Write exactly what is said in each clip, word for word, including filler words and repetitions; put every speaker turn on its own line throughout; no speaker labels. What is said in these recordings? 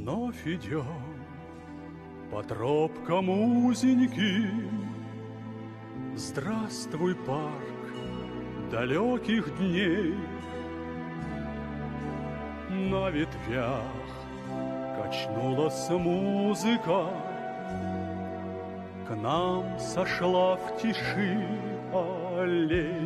Вновь идем по тропкам узеньким. Здравствуй, парк далеких дней. На ветвях качнулась музыка, к нам сошла в тиши аллей.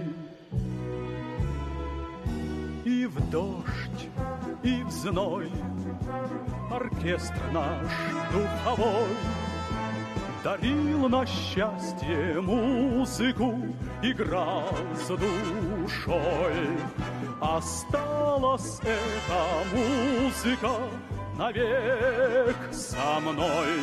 И в дождь, и в зной оркестр наш духовой дарил на счастье музыку, играл с душой. Осталась эта музыка навек со мной.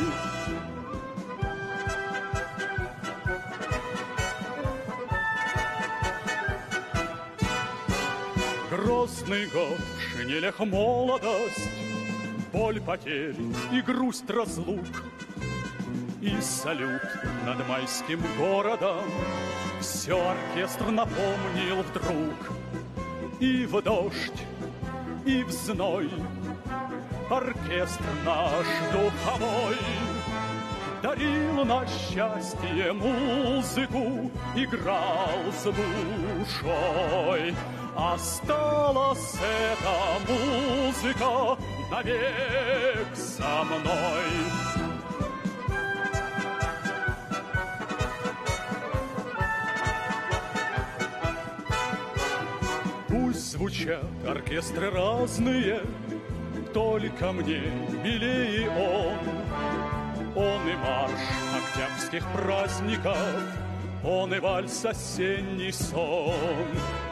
Грозный год, в шинелях молодость, боль потерь и грусть разлук. И салют над майским городом все оркестр напомнил вдруг. И в дождь, и в зной оркестр наш духовой дарил на счастье музыку, играл с душой. Осталась эта музыка навек со мной. Пусть звучат оркестры разные, только мне милее он. Он и марш октябрьских праздников, он и вальс осенний сон.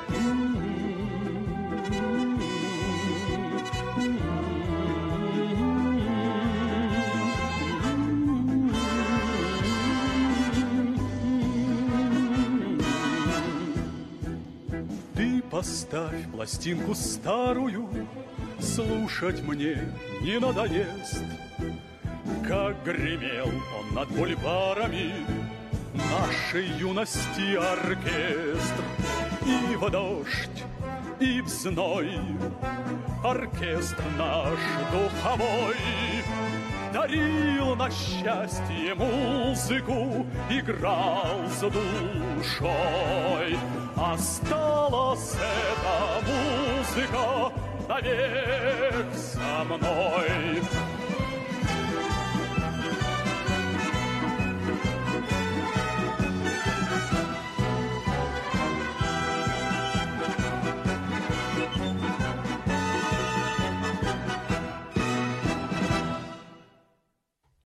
Ты поставь пластинку старую, слушать мне не надоест. Как гремел он над бульварами нашей юности оркестр. И в дождь, и в зной оркестр наш духовой дарил на счастье музыку, играл с душой. Осталась эта музыка навек со мной.